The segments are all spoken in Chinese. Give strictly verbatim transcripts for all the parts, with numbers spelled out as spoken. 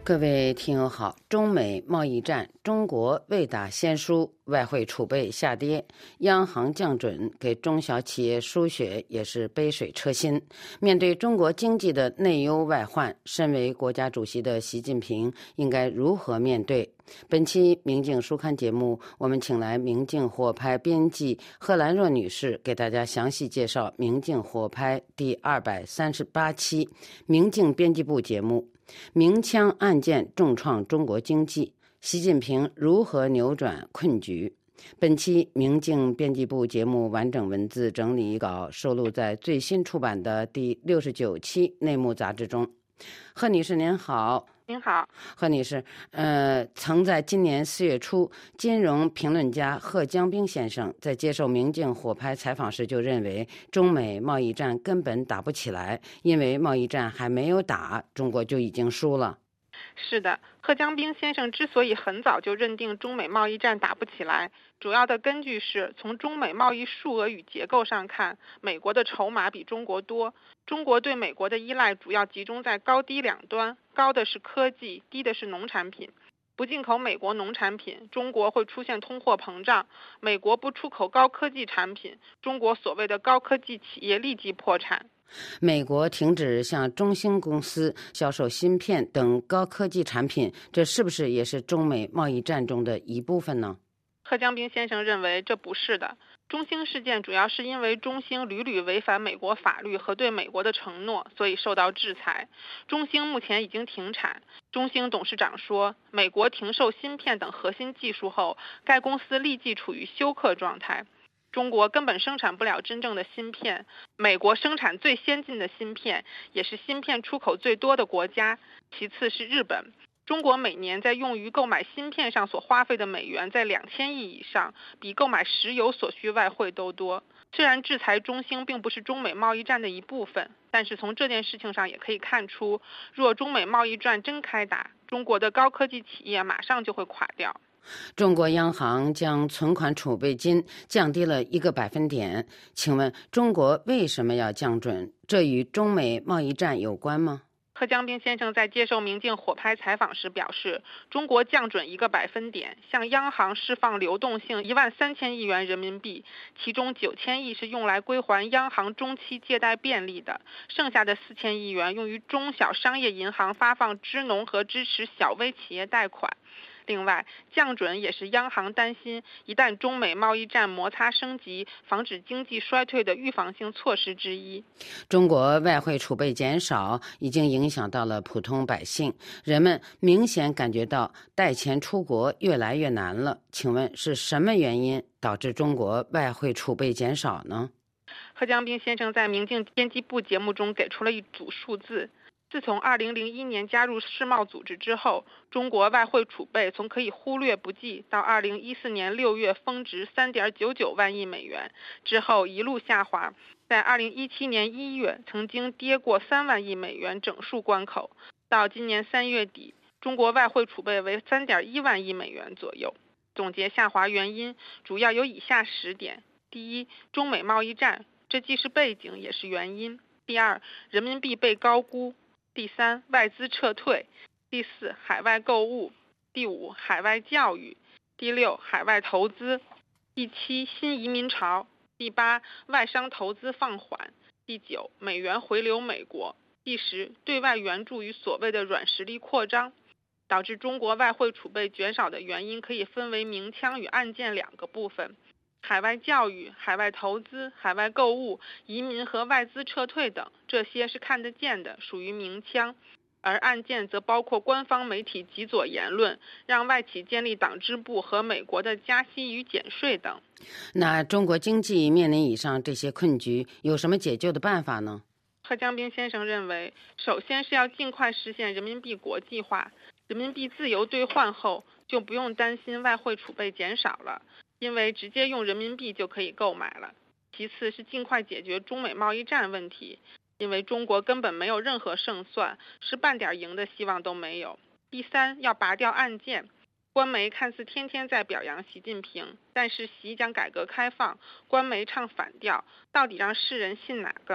各位听友好，中美贸易战，中国未打先输，外汇储备下跌，央行降准给中小企业输血也是杯水车薪。面对中国经济的内忧外患，身为国家主席的习近平应该如何面对？本期明镜书刊节目，我们请来明镜火拍编辑贺兰若女士给大家详细介绍明镜火拍第二百三十八期明镜编辑部节目。明枪暗箭重创中国经济，习近平如何扭转困局？本期明镜编辑部节目完整文字整理稿收录在最新出版的第六十九期内幕杂志中。贺女士您好。 您好， 贺女士，呃，曾在今年四月初，金融评论家贺江兵先生在接受明镜火拍采访时就认为，中美贸易战根本打不起来，因为贸易战还没有打，中国就已经输了。 是的，贺江兵先生之所以很早就认定中美贸易战打不起来，主要的根据是从中美贸易数额与结构上看，美国的筹码比中国多。中国对美国的依赖主要集中在高低两端，高的是科技，低的是农产品。不进口美国农产品，中国会出现通货膨胀；美国不出口高科技产品，中国所谓的高科技企业立即破产。 美国停止向中兴公司销售芯片等高科技产品，这是不是也是中美贸易战中的一部分呢？ 贺江兵先生认为这不是的。中兴事件主要是因为中兴屡屡违反美国法律和对美国的承诺，所以受到制裁。中兴目前已经停产。中兴董事长说，美国停售芯片等核心技术后，该公司立即处于休克状态。中国根本生产不了真正的芯片，美国生产最先进的芯片，也是芯片出口最多的国家，其次是日本。中国每年在用于购买芯片上所花费的美元在两千亿以上，比购买石油所需外汇都多。虽然制裁中兴并不是中美贸易战的一部分，但是从这件事情上也可以看出，若中美贸易战真开打，中国的高科技企业马上就会垮掉。 中国央行将存款储备金降低了一个百分点，请问中国为什么要降准？这与中美贸易战有关吗？ 贺江兵先生在接受明镜火拍采访时表示，中国降准一个百分点，向央行释放流动性一万三千亿元人民币，其中九千亿是用来归还央行中期借贷便利的，剩下的四千亿元用于中小商业银行发放支农和支持小微企业贷款。另外，降准也是央行担心一旦中美贸易战摩擦升级，防止经济衰退的预防性措施之一。 中国外汇储备减少已经影响到了普通百姓，人们明显感觉到带钱出国越来越难了。请问是什么原因导致中国外汇储备减少呢？ 贺江兵先生在明镜编辑部节目中给出了一组数字。自从二零零一年加入世贸组织之后，中国外汇储备从可以忽略不计到二零一四年六月峰值 三点九九万亿美元，之后一路下滑，在二零一七年一月曾经跌过三万亿美元整数关口，到今年三月底，中国外汇储备为 三点一万亿美元左右。总结下滑原因主要有以下十点：第一，中美贸易战，这既是背景也是原因；第二，人民币被高估；第三，外资撤退；第四，海外购物；第五，海外教育；第六，海外投资；第七，新移民潮；第八，外商投资放缓；第九，美元回流美国；第十，对外援助与所谓的软实力扩张。导致中国外汇储备减少的原因可以分为明枪与暗箭两个部分。海外教育、海外投资、海外购物、移民和外资撤退等，这些是看得见的，属于明枪；而暗箭则包括官方媒体极左言论，让外企建立党支部和美国的加息与减税等。 那中国经济面临以上这些困局，有什么解救的办法呢？ 贺江兵先生认为，首先是要尽快实现人民币国际化，人民币自由兑换后，就不用担心外汇储备减少了，因为直接用人民币就可以购买了。其次是尽快解决中美贸易战问题，因为中国根本没有任何胜算，是半点赢的希望都没有。第三，要拔掉暗箭。官媒看似天天在表扬习近平，但是习讲改革开放，官媒唱反调，到底让世人信哪个？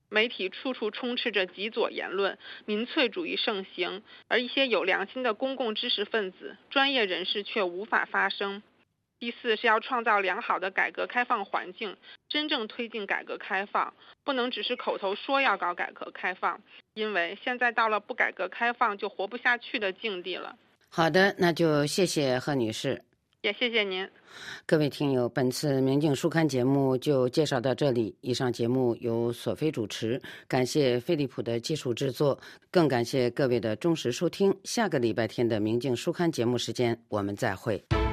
媒体处处充斥着极左言论，民粹主义盛行，而一些有良心的公共知识分子、专业人士却无法发声。第四是要创造良好的改革开放环境，真正推进改革开放，不能只是口头说要搞改革开放，因为现在到了不改革开放就活不下去的境地了。 好的，那就谢谢贺女士。 也谢谢您。 各位听友，本次明镜书刊节目就介绍到这里。以上节目由索菲主持，感谢飞利浦的技术制作，更感谢各位的忠实收听。下个礼拜天的明镜书刊节目时间，我们再会。